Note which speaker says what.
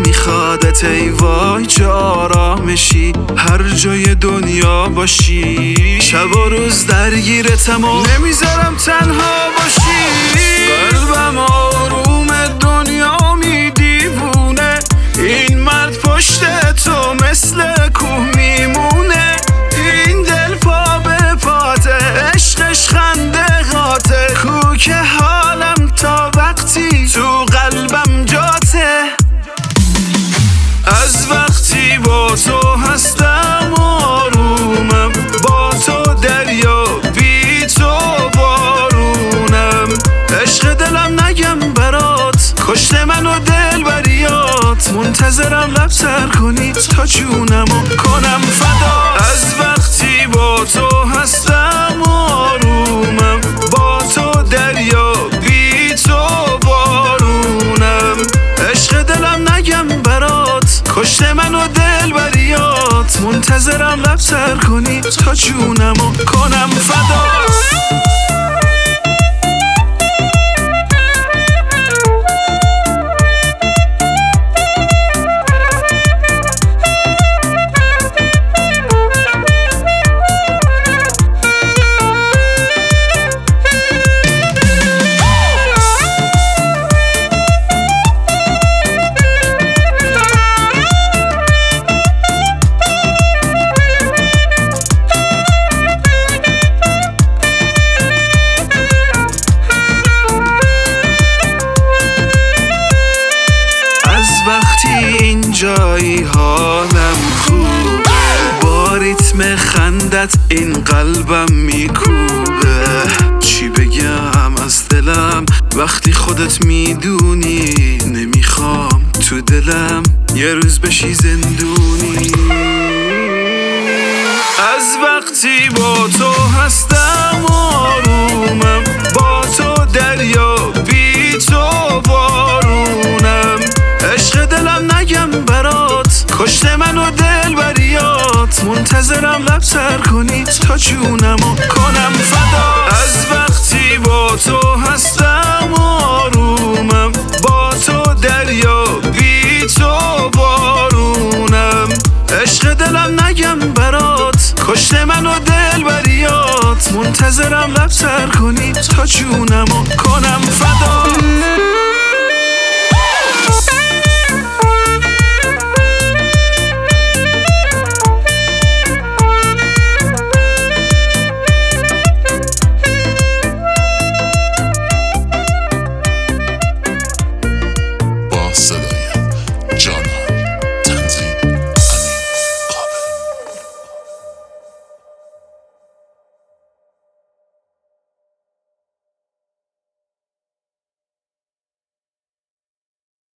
Speaker 1: میخوادت ای وای چه آرامشی، هر جای دنیا باشی، شب و روز درگیرتم و نمیذارم تنها باشی. قلبم آروم دنیا میدیوونه، این مرد پشت تو مثل کوه میمونه، این دل پا به پاته، عشقش خنده غاته، کوک حالم تا وقتی تو قلبم جاته. از وقتی با تو هستم آرومم، با تو دریا بی تو بارونم، عشق دلم نگم برات، کشت منو دل بریات، منتظرم لب سر کنی تا جونمو کنم فدا. از وقتی با تو هستم آرومم، با تو دریا بی تو بارونم، عشق دلم نگم برات، کشت منو دل بریات، منتظرم لب سر کنی تا جونمو کنم فدا. وقتی اینجایی حالم خوبه، با ریتم خندت این قلبم میکوبه، چی بگم از دلم وقتی خودت میدونی، نمیخوام تو دلم یه روز بشی زندونی. از وقتی با تو هستم آرومم، با تو دریا بی تو بارونم، عشق دلم نگم برات، کشت منو دل بریات، منتظرم لب سر کنی تا جونمو کنم فدا. از وقتی با تو هستم آرومم، با تو دریا بی تو بارونم، عشق دلم نگم برات، کشت منو دل بریات، منتظرم لب سر کنی تا جونمو کنم